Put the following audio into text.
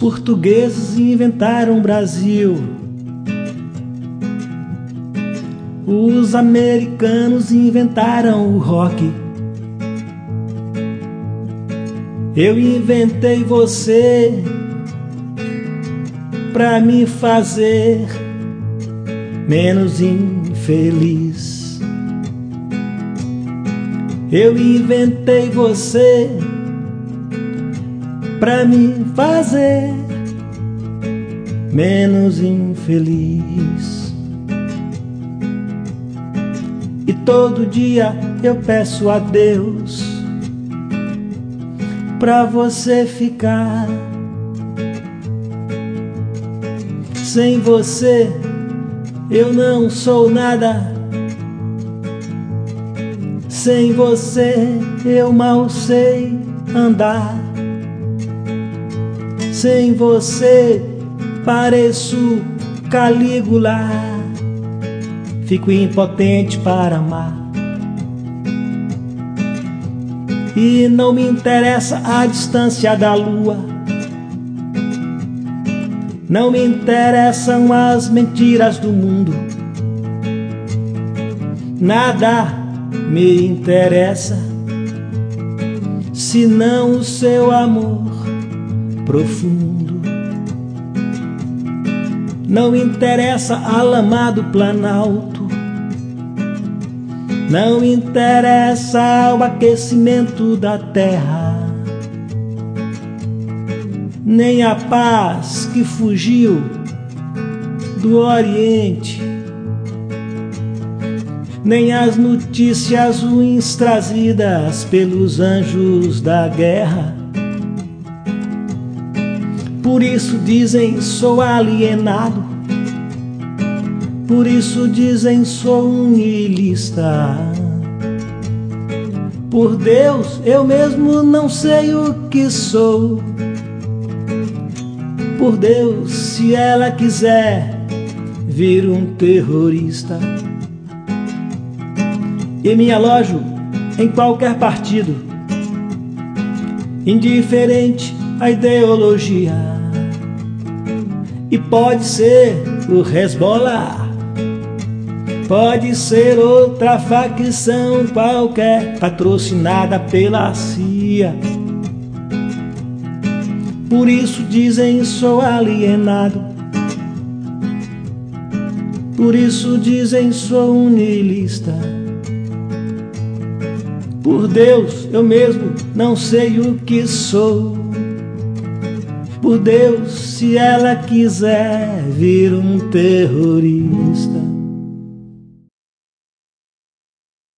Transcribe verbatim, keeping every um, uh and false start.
portugueses inventaram o Brasil. Os americanos inventaram o rock. Eu inventei você pra me fazer menos infeliz. Eu inventei você pra me fazer menos infeliz. E todo dia eu peço a Deus pra você ficar. Sem você eu não sou nada. Sem você eu mal sei andar. Sem você pareço Calígula. Fico impotente para amar. E não me interessa a distância da lua. Não me interessam as mentiras do mundo. Nada me interessa senão o seu amor profundo. Não me interessa a lama do Planalto. Não me interessa o aquecimento da terra, nem a paz que fugiu do Oriente, nem as notícias ruins trazidas pelos anjos da guerra. Por isso dizem sou alienado. Por isso dizem sou um niilista. Por Deus eu mesmo não sei o que sou. Por Deus, se ela quiser vir um terrorista, e me alojo em qualquer partido, indiferente à ideologia. E pode ser o Hezbollah, pode ser outra facção qualquer, patrocinada pela C I A. Por isso dizem sou alienado. Por isso dizem sou um niilista. Por Deus, eu mesmo não sei o que sou. Por Deus, se ela quiser vir um terrorista.